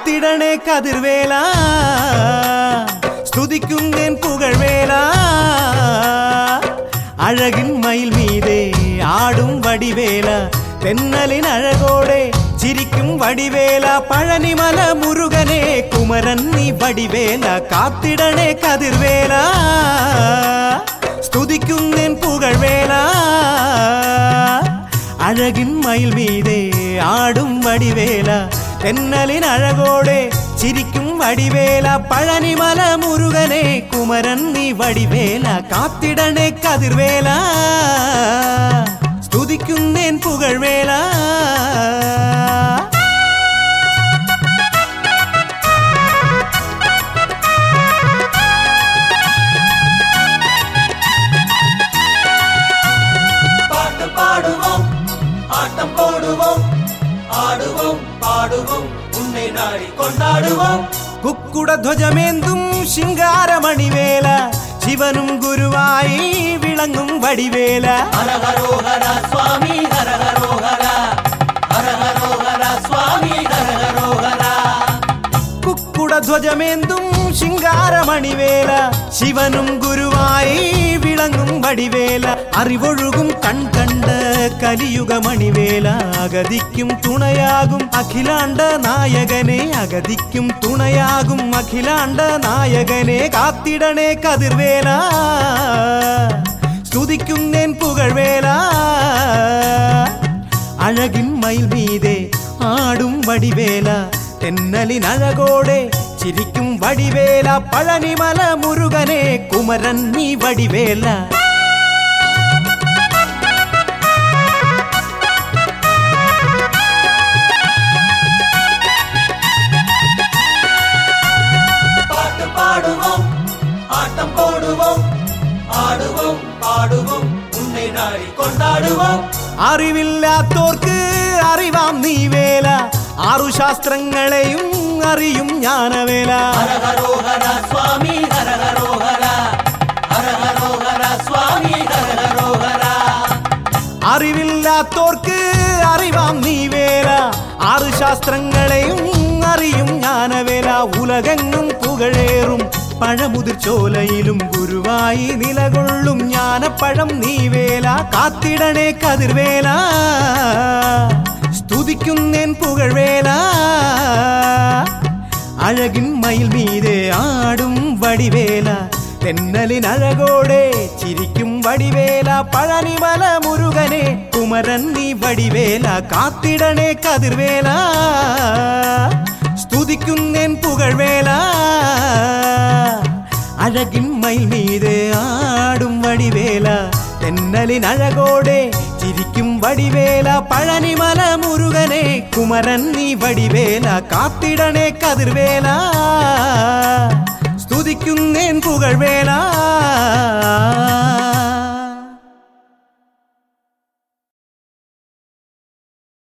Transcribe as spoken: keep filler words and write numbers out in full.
കാത്തിടണേ കതിർവേല സ്തുതിക്കുന്നേൻ പുകഴ്വേല അഴകിൻ മയിൽ മീതെ ആടും വടിവേല തെന്നലിൻ അഴകോടെ ചിരിക്കും വടിവേല പഴനിമല മുരുകനെ കുമരൻ നീ വടിവേല കാത്തിടണേ കതിർവേല സ്തുതിക്കുന്നേൻ പുകഴ്വേല അഴകിൻ മയിൽ മീതെ ആടും വടിവേല തെന്നലിൻ അഴകോടെ ചിരിക്കും വടിവേല പഴനിമല മുരുകനെ കുമരൻ നീ വടിവേല കാത്തിടണേ കതിർവേല സ്തുതിക്കുന്നേൻ പുകഴ്വേല പാട്ട് പാടുവോം ആട്ടം പോടുവോം ആടുവോം പാടുവോം ഉന്നെ നാടി കൊണ്ടാടുവോം കുക്കുട ധ്വജമേന്തും ശിങ്കാരമണിവേല ശിവനും ഗുരുവായി വിളങ്ങും വടിവേല ഹരഹരോഹര സ്വാമി ഹരഹരോഹര ഹരഹരോഹര സ്വാമി ഹരഹരോഹര കുക്കുട ധ്വജമേന്തും ശിങ്കാരമണിവേല ശിവനും ഗുരുവായി വിളങ്ങും വടിവേല അറിവൊഴുകും കൺകണ്ട കലിയുഗ മണിവേല അഗതിക്കും തുണയാകും അഖിലാണ്ട നായകനെ അഗതിക്കും തുണയാകും അഖിലാണ്ട നായകനെ കാത്തിടണേ കതിർവേല സ്തുതിക്കുന്നേൻ പുകഴ്വേല അഴകിൻ മയിൽ മീതെ ആടും വടിവേല തെന്നലിൻ അഴകോടെ ചിരിക്കും വടിവേല പഴനിമല മുരുകനെ കുമരൻ നീ വടിവേല പാട്ട് പാടുവോം ആട്ടം പോടുവോം ആടുവോം പാടുവോം ഉന്നെ നാടി കൊണ്ടാടുവോം അറിവില്ലാത്തോർക്ക് അറിവാം നീ വേല ആറു ശാസ്ത്രങ്ങളെയും അറിയും ജ്ഞാനവേല ഹരഹരോഹര സ്വാമി ഹരഹരോഹര ഹരഹരോഹര സ്വാമി ഹരഹരോഹര അറിവില്ലാത്തോർക്ക് അറിവാം നീ വേല ആറു ശാസ്ത്രങ്ങളെയും അറിയും ജ്ഞാനവേല ഉലകെങ്ങും പുകഴേറും പഴമുതിർ ചോലയിലും ഗുരുവായി നിലകൊള്ളും ജ്ഞാനപ്പഴം നീ വേല കാത്തിടണേ കതിർവേല സ്തുതിക്കുന്നേൻ പുകഴ്വേല അഴകിൻ മയിൽ മീതെ ആടും വടിവേല തെന്നലിൻ അഴകോടെ ചിരിക്കും വടിവേല പഴനിമല മുരുകനെ കുമരൻ നീ വടിവേല കാത്തിടണേ കതിർവേല സ്തുതിക്കുന്നേൻ പുകഴ്വേല അഴകിൻ മയിൽ മീതെ ആടും വടിവേല തെന്നലിൻ അഴകോടെ ചിരിക്കും വടിവേല പഴനിമല മുരുകനെ കുമരൻ നീ വടിവേല കാത്തിടണേ കതിർവേല സ്തുതിക്കുന്നേൻ പുകഴ്വേല